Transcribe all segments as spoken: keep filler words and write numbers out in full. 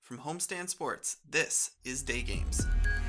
From Homestand Sports, this is Day Games.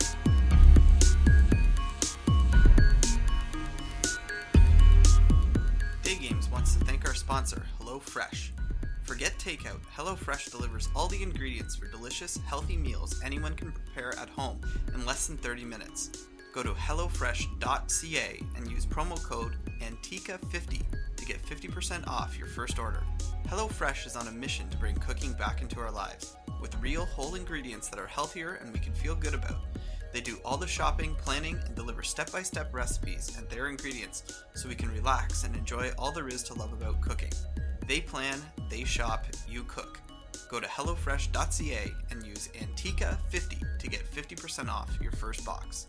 Day Games wants to thank our sponsor, HelloFresh. Forget takeout, HelloFresh delivers all the ingredients for delicious, healthy meals anyone can prepare at home in less than thirty minutes. Go to hello fresh dot c a and use promo code Antica fifty to get fifty percent off your first order. HelloFresh is on a mission to bring cooking back into our lives, with real whole ingredients that are healthier and we can feel good about. They do all the shopping, planning, and deliver step-by-step recipes and their ingredients so we can relax and enjoy all there is to love about cooking. They plan, they shop, you cook. Go to hello fresh dot c a and use Antica fifty to get fifty percent off your first box.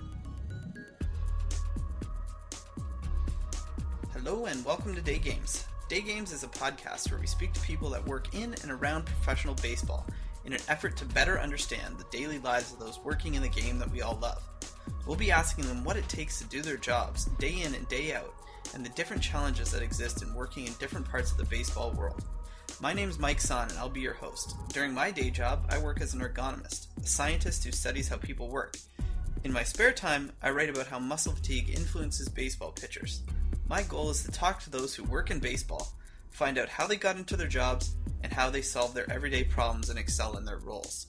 Hello and welcome to Day Games. Day Games is a podcast where we speak to people that work in and around professional baseball in an effort to better understand the daily lives of those working in the game that we all love. We'll be asking them what it takes to do their jobs day in and day out, and the different challenges that exist in working in different parts of the baseball world. My name's Mike Son and I'll be your host. During my day job, I work as an ergonomist, a scientist who studies how people work. In my spare time, I write about how muscle fatigue influences baseball pitchers. My goal is to talk to those who work in baseball, find out how they got into their jobs, and how they solve their everyday problems and excel in their roles.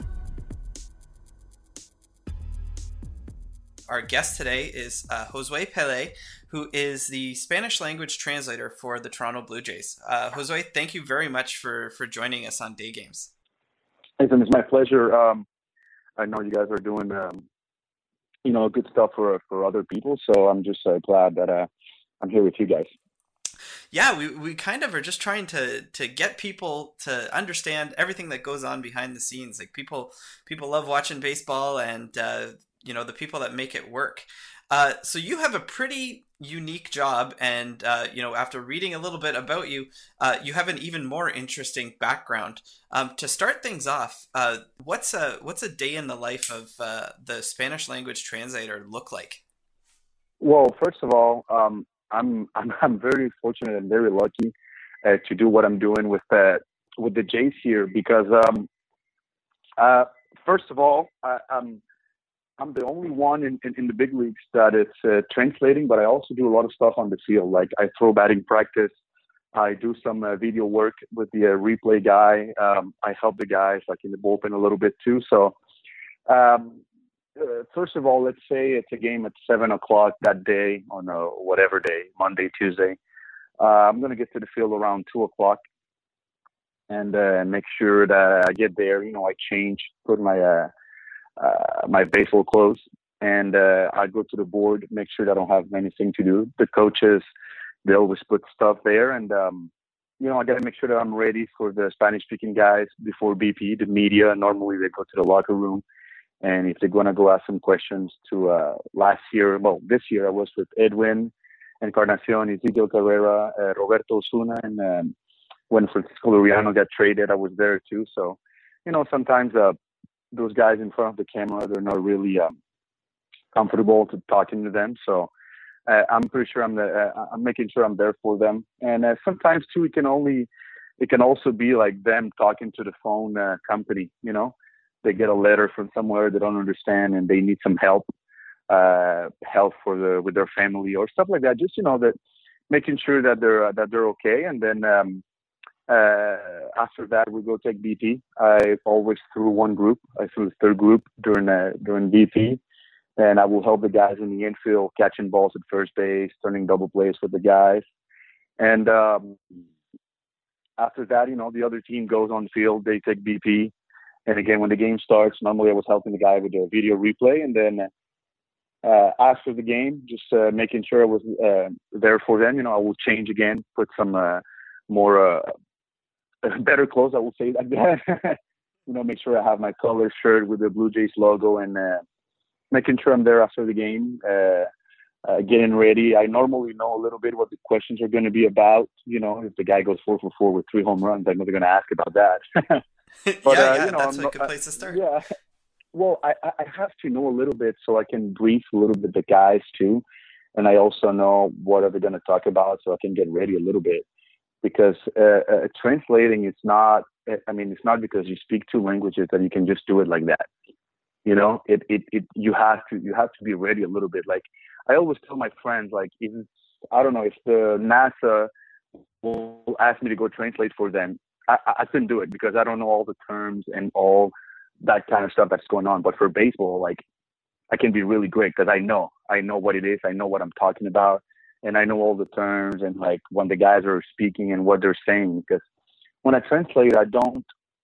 Our guest today is uh, Josue Pele, who is the Spanish language translator for the Toronto Blue Jays. Uh, Josue, thank you very much for, for joining us on Day Games. Ethan, it's my pleasure. Um, I know you guys are doing, um, you know, good stuff for for other people, so I'm just uh, glad that uh, I'm here with you guys. Yeah, we, we kind of are just trying to to get people to understand everything that goes on behind the scenes. Like people people love watching baseball, and uh, you know, the people that make it work. Uh, so you have a pretty unique job, and uh, you know, after reading a little bit about you, uh, you have an even more interesting background. Um, to start things off, uh, what's a what's a day in the life of uh, the Spanish language translator look like? Well, first of all, um, I'm I'm I'm very fortunate and very lucky uh, to do what I'm doing with the with the Jays here because um, uh, first of all, I, I'm I'm the only one in, in, in the big leagues that is uh, translating, but I also do a lot of stuff on the field. Like I throw batting practice, I do some uh, video work with the uh, replay guy. Um, I help the guys like in the bullpen a little bit too. So. Um, Uh, first of all, let's say it's a game at seven o'clock that day on a whatever day, Monday, Tuesday. Uh, I'm going to get to the field around two o'clock and uh, make sure that I get there. You know, I change, put my uh, uh, my baseball clothes, and uh, I go to the board, make sure that I don't have anything to do. The coaches, they always put stuff there, and um, you know, I got to make sure that I'm ready for the Spanish-speaking guys before B P, the media. Normally, they go to the locker room. And if they're going to go ask some questions to uh, last year, well, this year I was with Edwin, Encarnacion, Ezekiel Carrera, uh, Roberto Osuna, and um, when Francisco Luriano got traded, I was there too. So, you know, sometimes uh, those guys in front of the camera, they're not really um, comfortable to talking to them. So uh, I'm pretty sure I'm the, uh, I'm making sure I'm there for them. And uh, sometimes too, it can only, it can also be like them talking to the phone uh, company, you know. They get a letter from somewhere they don't understand and they need some help, uh, help for the with their family or stuff like that. Just you know that making sure that they're uh, that they're okay. And then um, uh, after that we go take B P. I always threw one group. I threw the third group during uh, during B P, and I will help the guys in the infield catching balls at first base, turning double plays with the guys. And um, after that, you know, the other team goes on the field. They take B P. And again, when the game starts, normally I was helping the guy with the video replay. And then uh, after the game, just uh, making sure I was uh, there for them. You know, I will change again, put some uh, more uh, better clothes, I will say like that. You know, make sure I have my color shirt with the Blue Jays logo and uh, making sure I'm there after the game, uh, uh, getting ready. I normally know a little bit what the questions are going to be about. You know, if the guy goes four for four with three home runs, I know they're going to ask about that. But, yeah, uh, yeah, you know, that's I'm a good place to start. Yeah. Well, I, I have to know a little bit so I can brief a little bit the guys too. And I also know what are they going to talk about so I can get ready a little bit. Because uh, uh, translating is not I mean, it's not because you speak two languages that you can just do it like that. You know, it, it, it, you have to, you have to be ready a little bit. Like I always tell my friends, like, if, I don't know, if the NASA will ask me to go translate for them, I, I couldn't do it because I don't know all the terms and all that kind of stuff that's going on. But for baseball, like, I can be really great because I know, I know what it is. I know what I'm talking about, and I know all the terms and like when the guys are speaking and what they're saying. Because when I translate, I don't,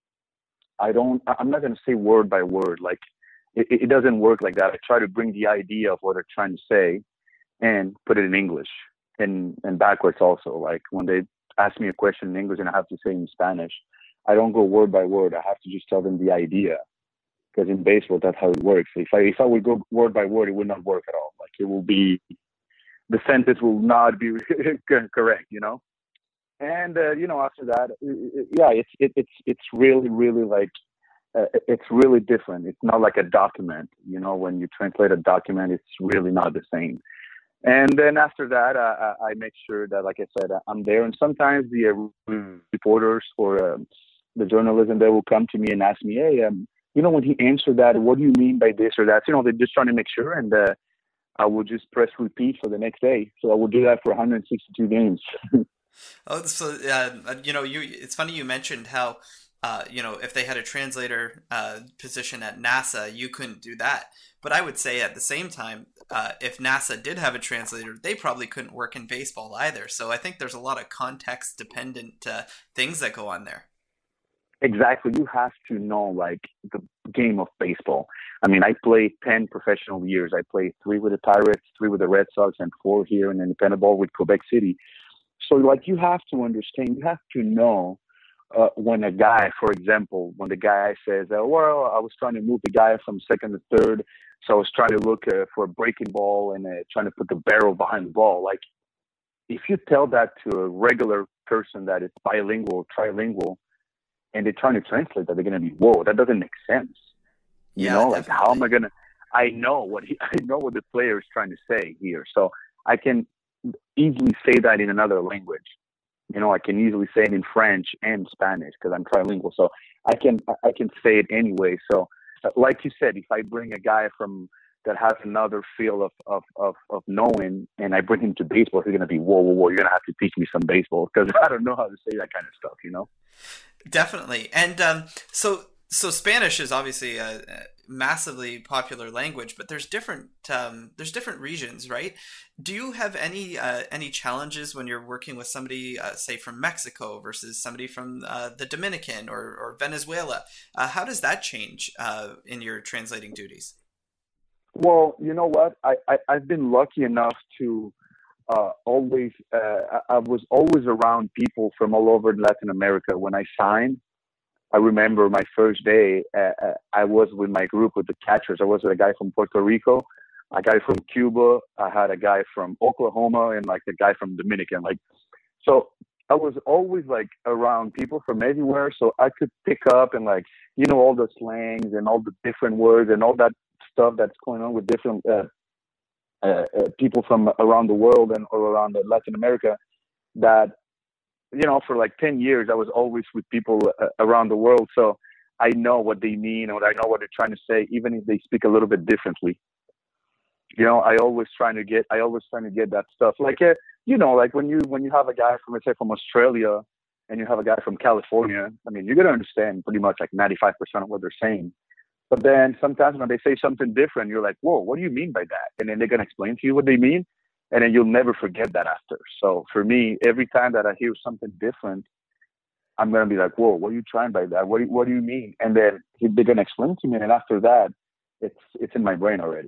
I don't, I'm not going to say word by word. Like it, it doesn't work like that. I try to bring the idea of what they're trying to say and put it in English and, and backwards also. Like when they ask me a question in English and I have to say in Spanish, I don't go word by word. I have to just tell them the idea. Because in baseball, that's how it works. If I if I would go word by word, it would not work at all. Like it will be, the sentence will not be correct, you know. And uh, you know, after that, yeah, it's it, it's it's really really like uh, it's really different. It's not like a document, you know. When you translate a document, it's really not the same. And then after that, I, I make sure that, like I said, I'm there. And sometimes the uh, reporters or uh, the journalism, they will come to me and ask me, hey, um. you know, when he answered that, what do you mean by this or that? You know, they're just trying to make sure. And uh, I will just press repeat for the next day. So I will do that for one hundred sixty-two games. Oh, so, uh, you know, you it's funny you mentioned how, uh, you know, if they had a translator uh, position at NASA, you couldn't do that. But I would say at the same time, uh, if NASA did have a translator, they probably couldn't work in baseball either. So I think there's a lot of context-dependent uh, things that go on there. Exactly. You have to know, like, the game of baseball. I mean, I played ten professional years. I played three with the Pirates, three with the Red Sox, and four here in independent ball with Quebec City. So, like, you have to understand, you have to know uh, when a guy, for example, when the guy says, uh, well, I was trying to move the guy from second to third, so I was trying to look uh, for a breaking ball and uh, trying to put the barrel behind the ball. Like, if you tell that to a regular person that is bilingual, trilingual, and they're trying to translate that, they're going to be, whoa, that doesn't make sense. You yeah, know, definitely. like, how am I going to, I know what he, I know what the player is trying to say here. So I can easily say that in another language. You know, I can easily say it in French and Spanish because I'm trilingual. So I can, I can say it anyway. So like you said, if I bring a guy from, that has another feel of, of, of, of knowing, and I bring him to baseball, he's going to be, whoa, whoa, whoa, you're going to have to teach me some baseball because I don't know how to say that kind of stuff, you know? Definitely. And um, so so Spanish is obviously a, a massively popular language, but there's different um, there's different regions, right? Do you have any uh, any challenges when you're working with somebody, uh, say, from Mexico versus somebody from uh, the Dominican or, or Venezuela? Uh, how does that change uh, in your translating duties? Well, you know what? I, I, I've been lucky enough to uh, always, uh, I was always around people from all over Latin America. When I signed, I remember my first day, uh, I was with my group with the catchers. I was with a guy from Puerto Rico, a guy from Cuba. I had a guy from Oklahoma and like a guy from Dominican. Like, so I was always like around people from everywhere. So I could pick up and like, you know, all the slangs and all the different words and all that stuff that's going on with different uh, uh, uh, people from around the world and or around Latin America. That, you know, for like ten years, I was always with people uh, around the world. So I know what they mean or I know what they're trying to say, even if they speak a little bit differently. You know, I always trying to get, I always trying to get that stuff. Like, uh, you know, like when you, when you have a guy from, let's say from Australia and you have a guy from California, I mean, you're going to understand pretty much like ninety-five percent of what they're saying. But then sometimes when they say something different, you're like, whoa, what do you mean by that? And then they're going to explain to you what they mean. And then you'll never forget that after. So for me, every time that I hear something different, I'm going to be like, whoa, what are you trying by that? What do you, what do you mean? And then they're going to explain to me. And after that, it's it's in my brain already.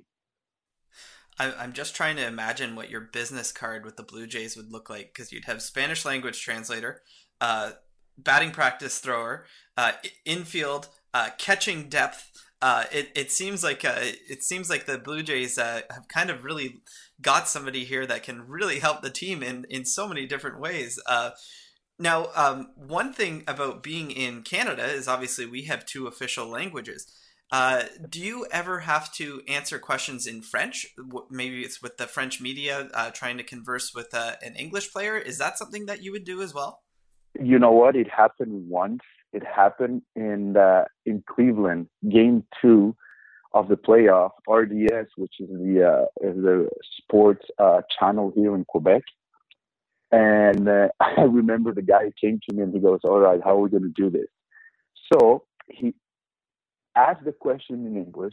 I'm just trying to imagine what your business card with the Blue Jays would look like, because you'd have Spanish language translator, uh, batting practice thrower, uh, infield, uh, catching depth. Uh, it it seems like uh, it seems like the Blue Jays uh, have kind of really got somebody here that can really help the team in, in so many different ways. Uh, now, um, one thing about being in Canada is obviously we have two official languages. Uh, do you ever have to answer questions in French? Maybe it's with the French media uh, trying to converse with uh, an English player. Is that something that you would do as well? You know what? It happened once It happened in uh, in Cleveland, Game Two of the playoff. R D S, which is the uh, is the sports uh, channel here in Quebec. And uh, I remember the guy came to me and he goes, "All right, how are we going to do this?" So he asked the question in English.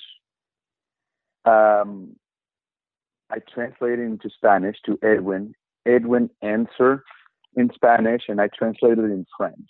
Um, I translated into Spanish to Edwin. Edwin answered in Spanish, and I translated it in French.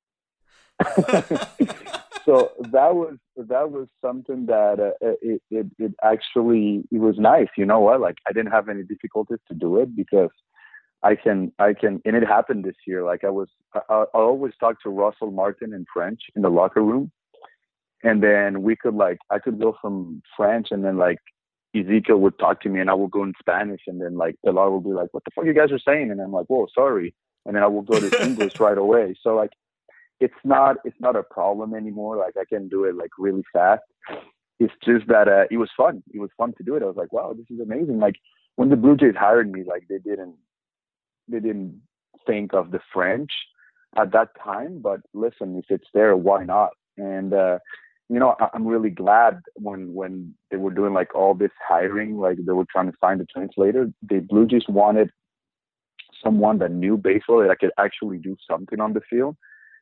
So that was that was something that uh, it, it it actually it was nice. You know what? Like I didn't have any difficulties to do it because I can I can and it happened this year. Like I was I, I always talk to Russell Martin in French in the locker room, and then we could like I could go from French and then like Ezekiel would talk to me and I would go in Spanish and then like Pilar would be like, "What the fuck you guys are saying?" And I'm like, "Whoa, sorry," and then I will go to English right away. So like. It's not it's not a problem anymore. Like I can do it like really fast. It's just that uh, it was fun. It was fun to do it. I was like, wow, this is amazing. Like when the Blue Jays hired me, like they didn't they didn't think of the French at that time. But listen, if it's there, why not? And uh, you know, I- I'm really glad when when they were doing like all this hiring, like they were trying to find a translator. The Blue Jays wanted someone that knew baseball that could actually do something on the field.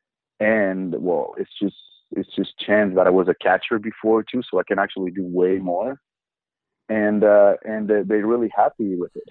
And well, it's just it's just chance that I was a catcher before too, so I can actually do way more. And uh, and uh, they're really happy with it.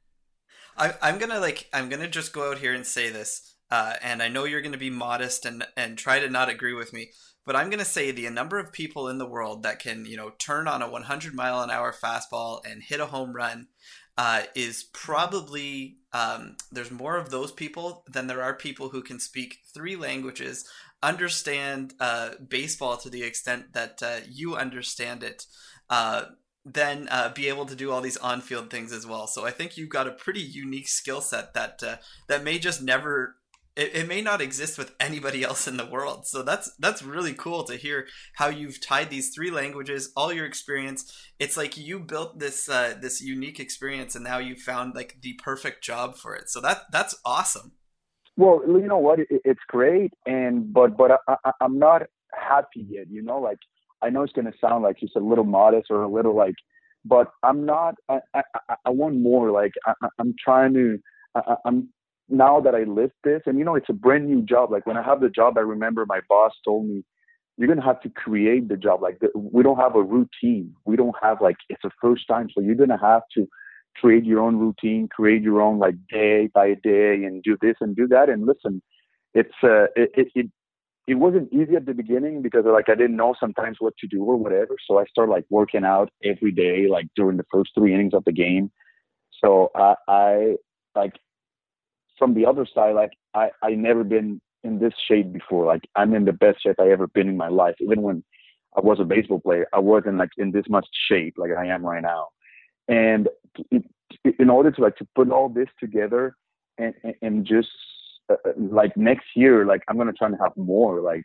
I, I'm gonna like I'm gonna just go out here and say this, uh, and I know you're gonna be modest and and try to not agree with me, but I'm gonna say the number of people in the world that can you know turn on a one hundred mile an hour fastball and hit a home run. Uh, is probably um, there's more of those people than there are people who can speak three languages, understand uh, baseball to the extent that uh, you understand it, uh, then uh, be able to do all these on-field things as well. So I think you've got a pretty unique skill set that uh, that may just never. It, it may not exist with anybody else in the world. So that's that's really cool to hear how you've tied these three languages, all your experience. It's like you built this uh, this unique experience, and now you found like the perfect job for it. So that that's awesome. Well, you know what? It, it's great, and but but I, I, I'm not happy yet. You know, like I know it's gonna sound like it's a little modest or a little like, but I'm not. I I, I want more. Like I, I'm trying to. I, I'm now that I live this, and you know, it's a brand new job. Like when I have the job, I remember my boss told me, "You're gonna have to create the job. Like the, we don't have a routine. We don't have like it's the first time, so you're gonna have to create your own routine, create your own like day by day, and do this and do that." And listen, it's uh, it it. it it wasn't easy at the beginning because like I didn't know sometimes what to do or whatever. So I started like working out every day, like during the first three innings of the game. So I, I like from the other side, like I, I never been in this shape before. Like I'm in the best shape I ever been in my life. Even when I was a baseball player, I wasn't like in this much shape like I am right now. And it, in order to like to put all this together and, and, and just uh, like next year, like I'm gonna try to have more. Like,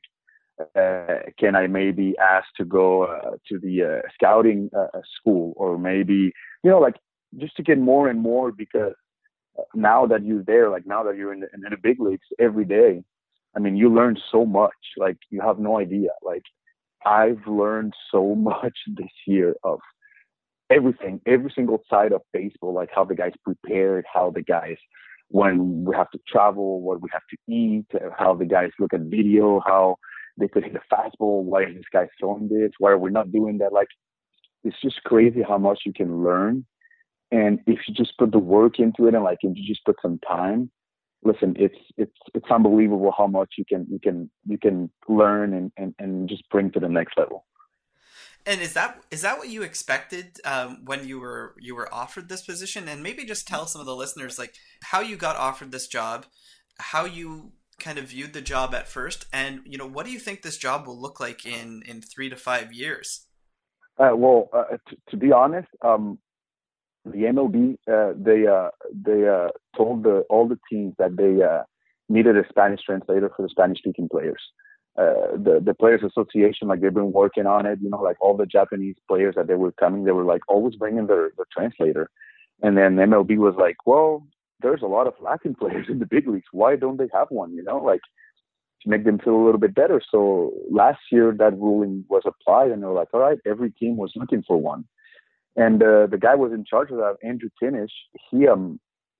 uh, can I maybe ask to go uh, to the uh, scouting uh, school, or maybe you know, like just to get more and more because now that you're there, like now that you're in the, in the big leagues every day, I mean, you learn so much. Like you have no idea. Like I've learned so much this year of everything, every single side of baseball, like how the guys prepared, how the guys, when we have to travel, what we have to eat, how the guys look at video, how they could hit a fastball. Why is this guy throwing this? Why are we not doing that? Like, it's just crazy how much you can learn. And if you just put the work into it and like, if you just put some time, listen, it's, it's, it's unbelievable how much you can, you can, you can learn and, and, and just bring to the next level. And is that is that what you expected um, when you were you were offered this position? And maybe just tell some of the listeners like how you got offered this job, how you kind of viewed the job at first, and you know what do you think this job will look like in in three to five years? Uh, well, uh, t- to be honest, um, the M L B uh, they uh, they uh, told the all the teams that they uh, needed a Spanish translator for the Spanish speaking players. Uh, the the Players Association, like they've been working on it, you know, like all the Japanese players that they were coming, they were like always bringing their, their translator. And then M L B was like, well, there's a lot of Latin players in the big leagues. Why don't they have one? You know, like, to make them feel a little bit better. So last year that ruling was applied, and they were like, all right, every team was looking for one. And uh, the guy was in charge of that, Andrew Tinish. He, um,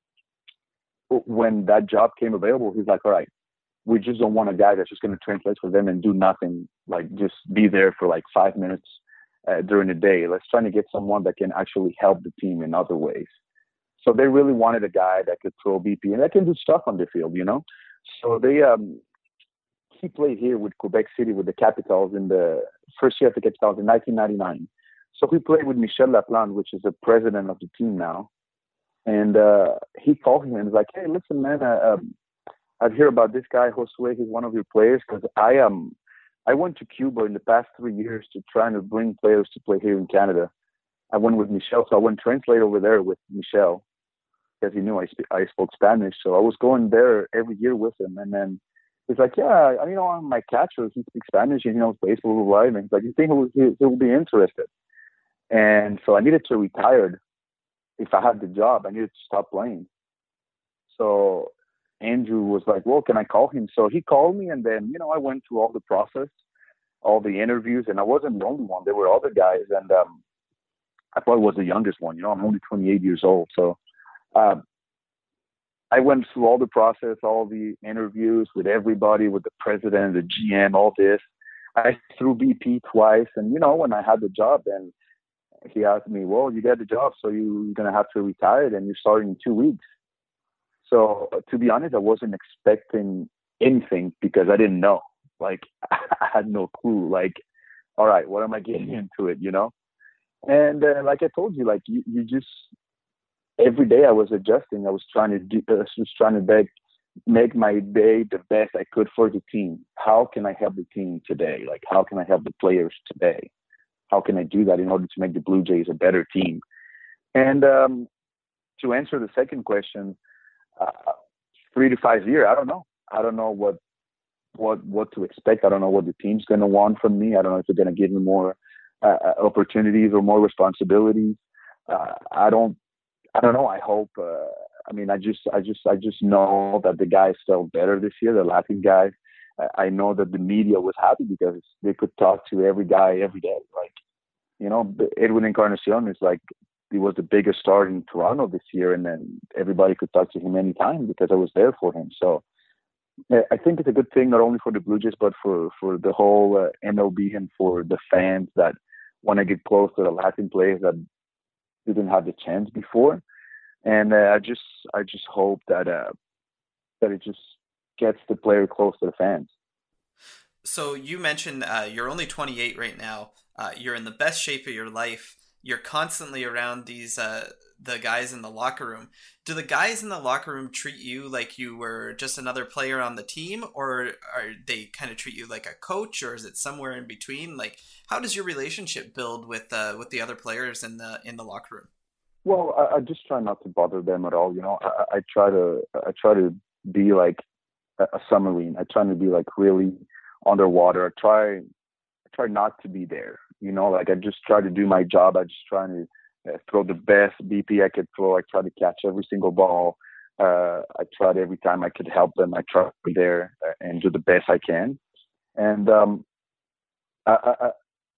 when that job came available, he's like, all right, we just don't want a guy that's just going to translate for them and do nothing, like just be there for like five minutes uh, during the day. Let's try to get someone that can actually help the team in other ways. So they really wanted a guy that could throw B P and that can do stuff on the field, you know? So they, um, he played here with Quebec City with the Capitals in the first year of the Capitals in nineteen ninety-nine. So he played with Michel Laplante, which is the president of the team now. And uh, he called him and was like, hey, listen, man, uh, um, I've heard about this guy, Josue. He's one of your players because I um, I went to Cuba in the past three years to try to bring players to play here in Canada. I went with Michel, so I went translate over there with Michel because he knew I, sp- I spoke Spanish. So I was going there every year with him. And then he's like, yeah, you know, I'm my catcher. He speaks Spanish and he knows baseball, right? And he's like, you think he'll, he, he'll be interested? And so I needed to retire. If I had the job, I needed to stop playing. So Andrew was like, well, can I call him? So he called me, and then, you know, I went through all the process, all the interviews, and I wasn't the only one. There were other guys, and um, I probably was the youngest one. You know, I'm only twenty-eight years old. So uh, I went through all the process, all the interviews with everybody, with the president, the G M, all this. I threw B P twice, and, you know, when I had the job, then he asked me, well, you got the job, so you, you're going to have to retire, and you're starting in two weeks. So to be honest, I wasn't expecting anything because I didn't know. Like, I had no clue. Like, all right, what am I getting into it, you know? And uh, like I told you, like, you, you just, every day I was adjusting. I was trying to do, I was trying to beg, make my day the best I could for the team. How can I help the team today? Like, how can I help the players today? How can I do that in order to make the Blue Jays a better team? And um, to answer the second question, uh, three to five years, I don't know. I don't know what what what to expect. I don't know what the team's going to want from me. I don't know if they're going to give me more uh, opportunities or more responsibilities. Uh, I don't. I don't know. I hope. Uh, I mean, I just, I just, I just know that the guys felt better this year. The Latin guys. I know that the media was happy because they could talk to every guy every day. Like, you know, Edwin Encarnacion is like, he was the biggest star in Toronto this year, and then everybody could talk to him anytime because I was there for him. So I think it's a good thing, not only for the Blue Jays, but for, for the whole uh, M L B and for the fans that want to get close to the Latin players that didn't have the chance before. And uh, I just, I just hope that, uh, that it just gets the player close to the fans. So you mentioned uh, you're only twenty-eight right now. Uh, you're in the best shape of your life. You're constantly around these uh, the guys in the locker room. Do the guys in the locker room treat you like you were just another player on the team, or are they kind of treat you like a coach, or is it somewhere in between? Like, how does your relationship build with uh, with the other players in the in the locker room? Well, I, I just try not to bother them at all. You know, I, I try to I try to be like a submarine. I try to be like really underwater. I try, I try not to be there. You know, like I just try to do my job. I just try to uh, throw the best B P I could throw. I try to catch every single ball. Uh, I tried every time I could help them. I try to be there and do the best I can. And um, I, I,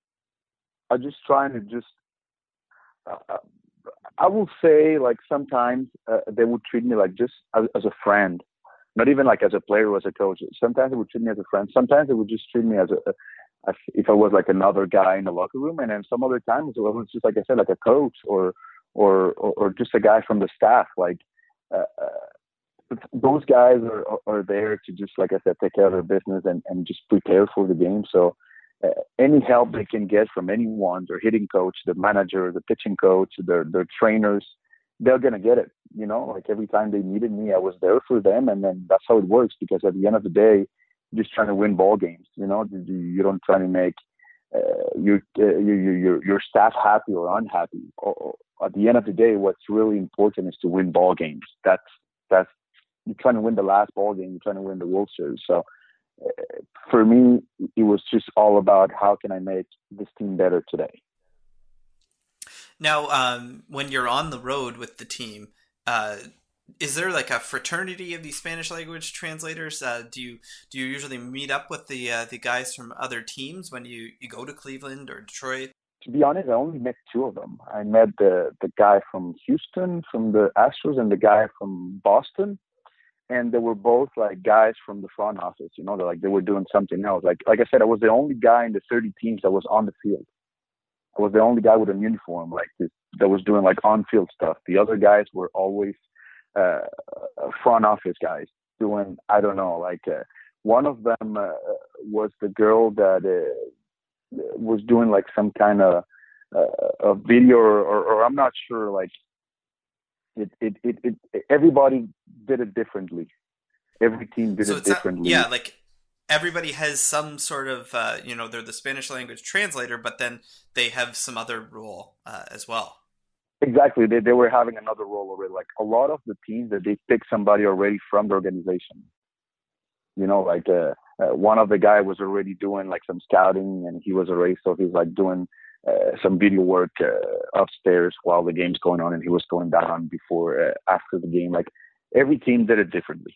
I just trying to just. Uh, I will say, like, sometimes uh, they would treat me like just as, as a friend, not even like as a player or as a coach. Sometimes they would treat me as a friend. Sometimes they would just treat me as a, as if I was like another guy in the locker room. And then some other times it was just, like I said, like a coach or or or, or just a guy from the staff. Like uh, uh, those guys are are there to just, like I said, take care of their business and, and just prepare for the game. So. Uh, any help they can get from anyone, their hitting coach, the manager, the pitching coach, their their trainers, they're gonna get it. You know, like every time they needed me, I was there for them, and then that's how it works. Because at the end of the day, you're just trying to win ball games. You know, you, you don't try to make uh, your, uh, your your your staff happy or unhappy. Or, or at the end of the day, what's really important is to win ball games. That's that's you're trying to win the last ball game. You're trying to win the World Series. So. For me, it was just all about how can I make this team better today. Now, um, when you're on the road with the team, uh, Is there like a fraternity of these Spanish language translators? Uh, do you do you usually meet up with the uh, the guys from other teams when you, you go to Cleveland or Detroit? To be honest, I only met two of them. I met the the guy from Houston, from the Astros, and the guy from Boston. And they were both like guys from the front office. You know, they're like they were doing something else. Like like I said, I was the only guy in the thirty teams that was on the field. I was the only guy with a uniform, like this, that was doing like on-field stuff. The other guys were always uh, front office guys doing, I don't know, like uh, one of them uh, was the girl that uh, was doing like some kind of uh, a video, or, or, or I'm not sure. Like it, it, it, it, everybody did it differently. Every team did So it it's not, differently. yeah, like everybody has some sort of, uh, you know, they're the Spanish language translator, but then they have some other role uh, as well. Exactly. They they were having another role already. Like a lot of the teams that they picked somebody already from the organization. You know, like uh, uh, one of the guy was already doing like some scouting, and he was already, so he's like doing uh, some video work uh, upstairs while the game's going on, and he was going down before, uh, after the game. Like every team did it differently.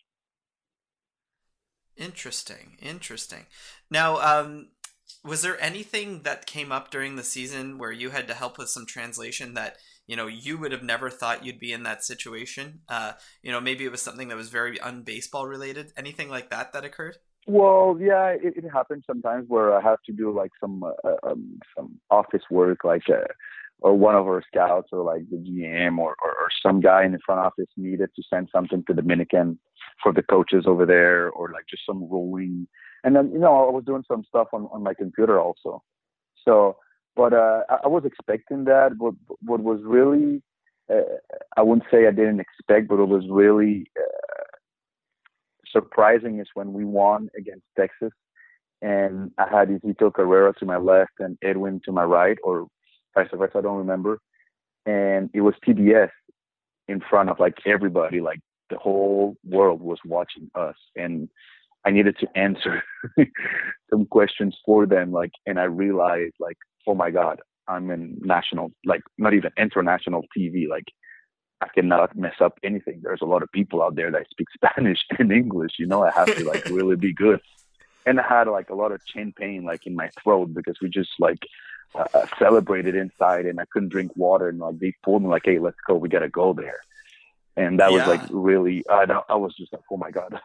Interesting, interesting. Now, um, was there anything that came up during the season where you had to help with some translation that, you know, you would have never thought you'd be in that situation? Uh, you know, maybe it was something that was very unbaseball related. Anything like that that occurred? Well, yeah, it, it happens sometimes where I have to do like some uh, um, some office work, like uh, or one of our scouts or like the G M or, or, or some guy in the front office needed to send something to Dominican for the coaches over there, or like just some ruling. And then, you know, I was doing some stuff on, on my computer also. So, but uh, I, I was expecting that. But what was really, uh, I wouldn't say I didn't expect, but it was really uh, surprising is when we won against Texas, and I had Ezekiel Carrera to my left and Edwin to my right, or vice versa, I don't remember. And it was T B S in front of like everybody, like the whole world was watching us. And I needed to answer some questions for them. Like, and I realized like, oh my God, I'm in national, like not even international T V. Like I cannot mess up anything. There's a lot of people out there that speak Spanish and English, you know, I have to like really be good. And I had like a lot of chin pain, like in my throat, because we just like uh, celebrated inside, and I couldn't drink water. And like they pulled me like, hey, let's go. We got to go there. And that yeah. was like really, I, I was just like, oh my God.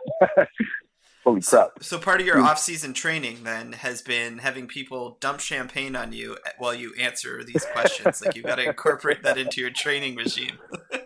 Holy crap. So, so part of your off-season training then has been having people dump champagne on you while you answer these questions. Like you've got to incorporate that into your training regime.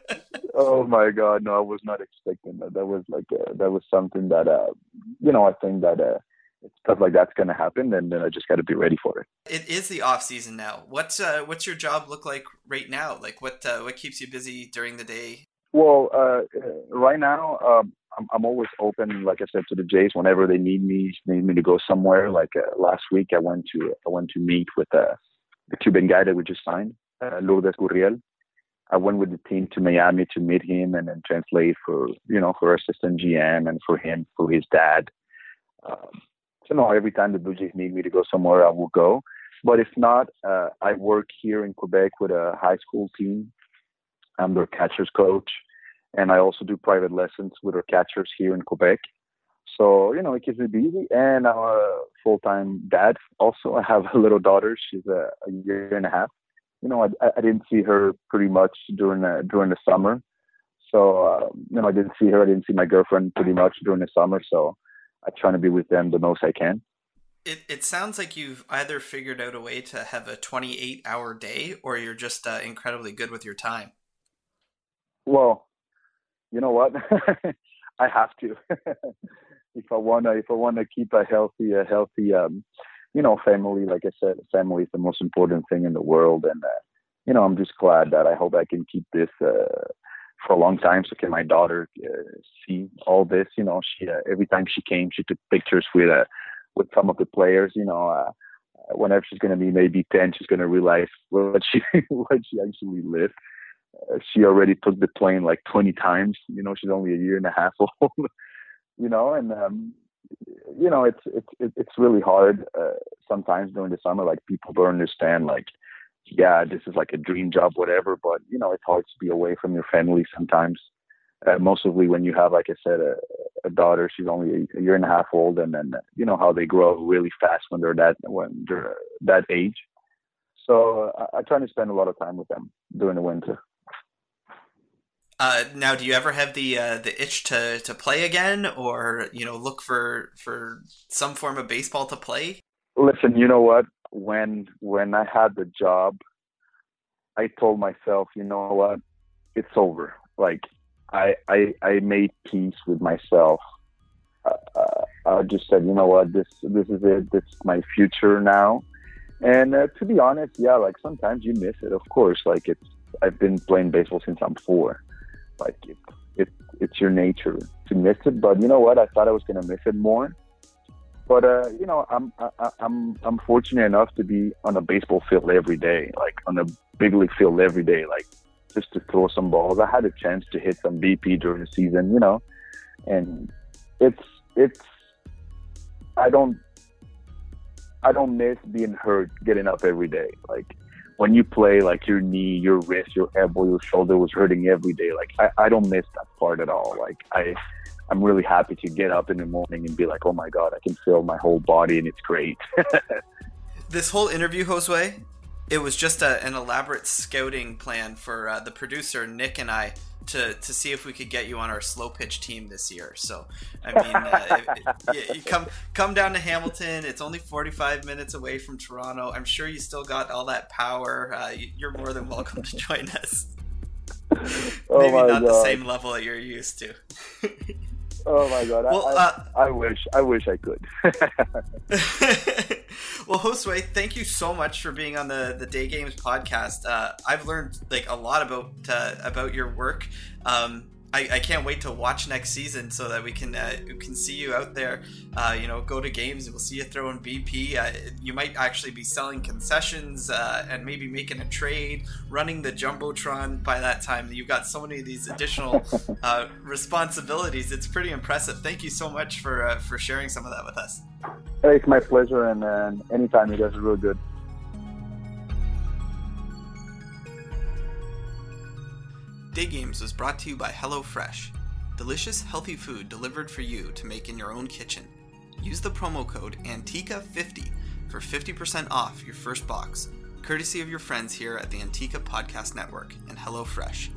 Oh my God. No, I was not expecting that. That was like, uh, that was something that, uh, you know, I think that uh, stuff like that's going to happen, and then I just got to be ready for it. It is the off season now. What's, uh, what's your job look like right now? Like what, uh, what keeps you busy during the day? Well, uh, right now, um, I'm, I'm always open, like I said, to the Jays whenever they need me, need me to go somewhere. Like uh, last week, I went to I went to meet with uh, the Cuban guy that we just signed, uh, Lourdes Gurriel. I went with the team to Miami to meet him and then translate for, you know, for assistant G M and for him, for his dad. Um, so no, every time the Blue Jays need me to go somewhere, I will go. But if not, uh, I work here in Quebec with a high school team. I'm their catcher's coach, and I also do private lessons with our catchers here in Quebec. So, you know, it keeps me busy, and I'm a full-time dad also. I have a little daughter. She's a, a year and a half. You know, I, I didn't see her pretty much during the, during the summer. So, uh, you know, I didn't see her. I didn't see my girlfriend pretty much during the summer. So I try to be with them the most I can. It it sounds like you've either figured out a way to have a twenty-eight hour day, or you're just uh, incredibly good with your time. Well, you know what? I have to. if I wanna, if I wanna keep a healthy, a healthy, um, you know, family. Like I said, family is the most important thing in the world, and uh, you know, I'm just glad that I hope I can keep this uh, for a long time. So can my daughter uh, see all this? You know, she uh, every time she came, she took pictures with uh, with some of the players. You know, uh, whenever she's gonna be maybe ten, she's gonna realize what she what she actually lived. Uh, she already took the plane like twenty times. You know, she's only a year and a half old. you know, and um, you know, it's it's it's really hard uh, sometimes during the summer. Like people don't understand. Like, yeah, this is like a dream job, whatever. But you know, it's hard to be away from your family sometimes. Uh, mostly when you have, like I said, a, a daughter, she's only a year and a half old, and then you know how they grow really fast when they're that when they're that age. So I, I try to spend a lot of time with them during the winter. Uh, now, do you ever have the uh, the itch to, to play again, or you know, look for for some form of baseball to play? Listen, you know what? When when I had the job, I told myself, you know what? It's over. Like I I, I made peace with myself. Uh, I just said, you know what? This this is it. This is my future now. And uh, to be honest, yeah, like sometimes you miss it. Of course, like it's. I've been playing baseball since I'm four. Like it, it, it's your nature to miss it. But you know what? I thought I was gonna miss it more. But uh, you know, I'm I, I'm I'm fortunate enough to be on a baseball field every day, like on a big league field every day, like just to throw some balls. I had a chance to hit some B P during the season, you know, and it's it's. I don't I don't miss being hurt, getting up every day, like. When you play, like your knee, your wrist, your elbow, your shoulder was hurting every day. Like I, I don't miss that part at all. Like I, I'm really happy to get up in the morning and be like, oh my God, I can feel my whole body and it's great. This whole interview, Josue, it was just a, an elaborate scouting plan for uh, the producer, Nick, and I to, to see if we could get you on our slow pitch team this year. So, I mean, uh, it, it, you come come down to Hamilton. It's only forty-five minutes away from Toronto. I'm sure you still got all that power. Uh, you're more than welcome to join us. Oh Maybe not God. the same level that you're used to. Oh my God. Well, I, uh, I, I wish, I wish I could. Well, Josue, thank you so much for being on the, the Day Games podcast. Uh, I've learned like a lot about uh, about your work. Um, I, I can't wait to watch next season so that we can uh, we can see you out there. Uh, you know, go to games and we'll see you throwing B P. Uh, you might actually be selling concessions uh, and maybe making a trade, running the jumbotron by that time. You've got so many of these additional uh, responsibilities. It's pretty impressive. Thank you so much for uh, for sharing some of that with us. Hey, it's my pleasure, and uh, anytime, you guys are real good. Day Games was brought to you by HelloFresh. Delicious, healthy food delivered for you to make in your own kitchen. Use the promo code Antica fifty for fifty percent off your first box, courtesy of your friends here at the Antica Podcast Network and HelloFresh.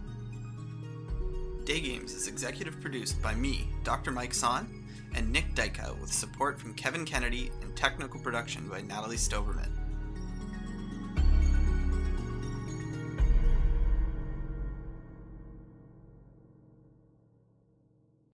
Day Games is executive produced by me, Doctor Mike Son, and Nick Dyka, with support from Kevin Kennedy and technical production by Natalie Stoberman.